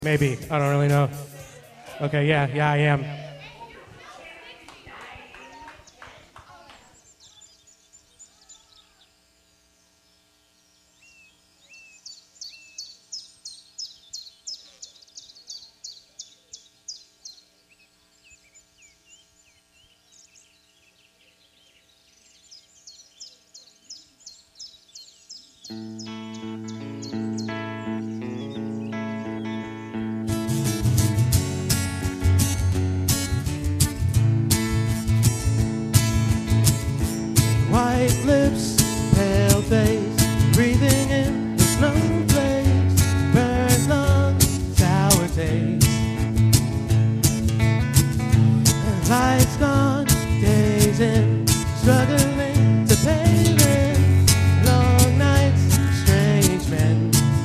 Maybe. I don't really know. Okay, yeah, I am. White lips, pale face, breathing in the snowflakes, burnt lungs, sour taste. Lights gone, days in, struggling to pay rent, long nights, strange men.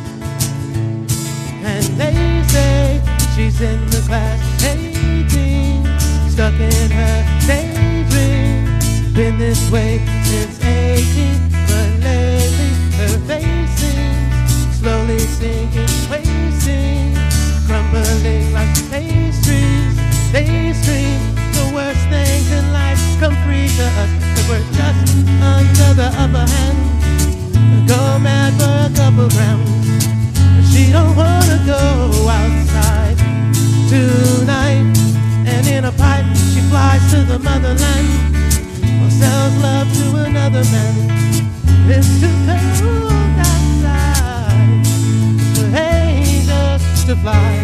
And they say she's in the class 18, stuck in her daydream. Been this way since 18, but lately her face seems slowly sinking, wasting, crumbling like pastries. They scream the worst things in life come free to us, 'cause we're just under the upper hand. Go mad for a couple grams. She don't wanna go outside tonight, and in a pipe she flies to the motherland. Sells love to another man. It's too cold outside for angels to fly.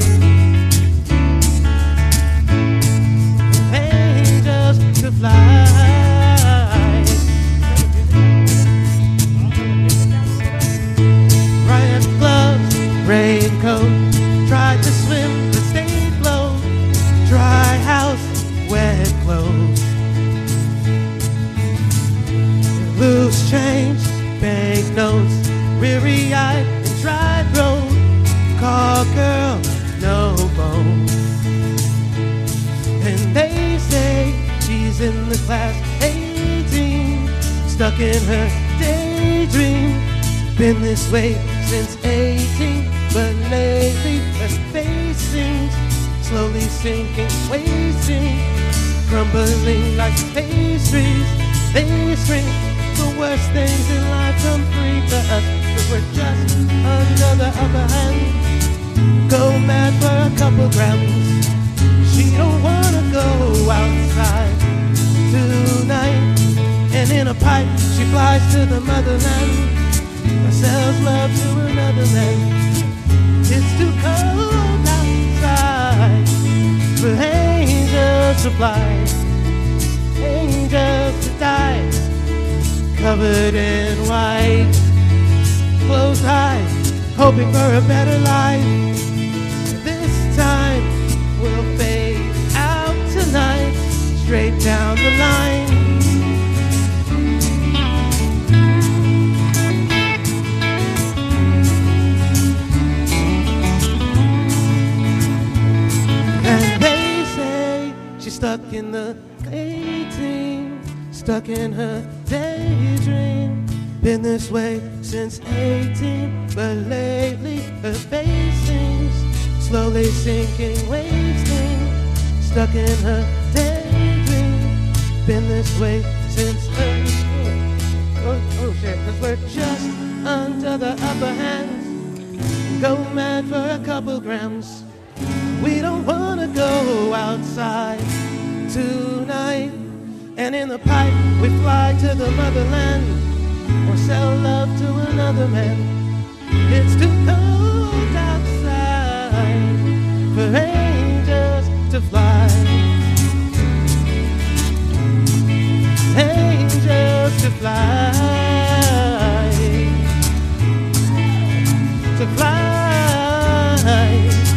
For angels to fly. Riot gloves, raincoat. Tried to swim but stayed float. Dry house, wet clothes. Loose change, banknotes, weary-eyed and dry throat. Call girl, no phone. And they say she's in the class 18, stuck in her daydream. Been this way since 18, but lately her face seems slowly sinking, wasting, crumbling like pastries. They scream the worst things in life come free to us, 'cause we're just under the upper hand. Go mad for a couple grams. She don't wanna go outside tonight, and in a pipe she flies to the motherland, or sells love to another man. It's too cold outside for angels to fly, angels to die. Covered in white, closed eyes, hoping for a better life. This time we'll fade out tonight, straight down the line. And they say she's stuck in the 18, stuck in her daydream. Been this way since 18, but lately her face seems slowly sinking, wasting, stuck in her daydream. Been this way since oh shit, 'cause we're just under the upper hand. Go mad for a couple grams. We don't wanna go outside tonight, and in the pipe we fly to the motherland, or sell love to another man. It's too cold outside for angels to fly. Angels to fly. To fly.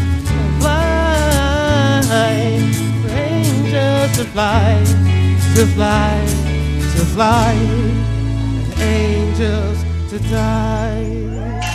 Fly. For angels to fly. To fly, to fly, and angels to die.